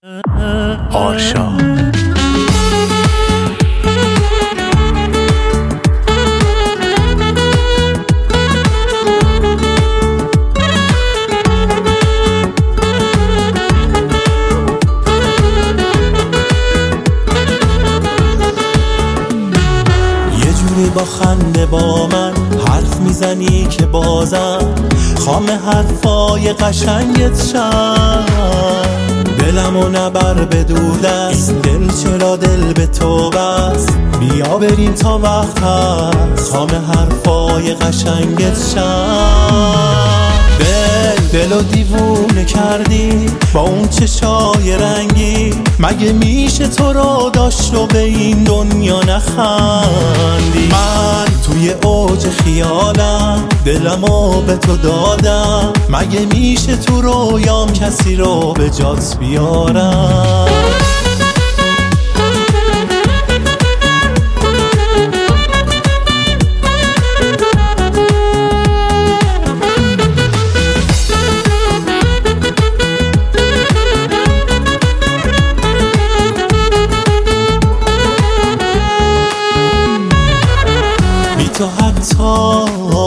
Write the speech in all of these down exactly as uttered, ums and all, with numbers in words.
آرشا با خنده با من حرف میزنی که بازم خام حرفای قشنگت شم، دلمو نبر به دور دست، دل چرا دل به تو بس، بیا بریم تا وقت هست خام حرفای قشنگت شم. دل دلو دیوونه کردی با اون چشای رنگی، مگه میشه تو رو داشت و به این دنیا نخندی؟ من توی اوج خیالم دلمو به تو دادم، مگه میشه تو رویام کسی رو به جات بیارم؟ تو حتی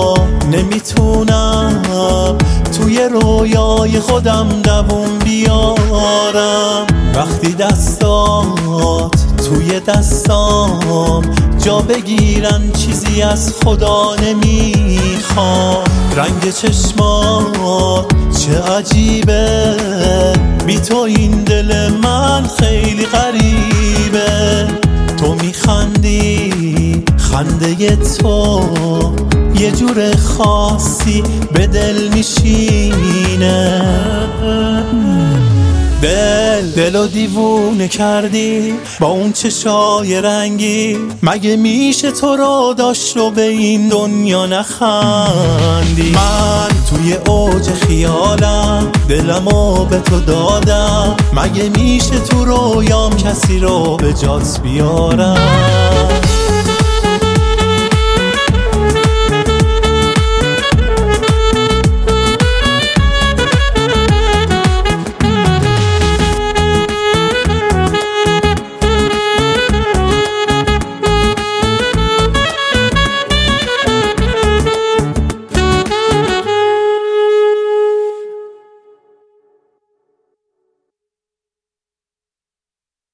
نمیتونم توی رویای خودم دووم بیارم، وقتی دستات توی دستام جا بگیرن چیزی از خدا نمیخوام. رنگ چشمات چه عجیبه، بی تو این دل من خیلی غریبه. تو میخندی خنده تو یه جور خاصی به دل میشینه، دل دلو دیوونه کردی با اون چشای رنگی، مگه میشه تو رو داشت و به این دنیا نخندی؟ من توی اوج خیالم دلمو به تو دادم، مگه میشه تو رویام کسی رو به جات بیارم؟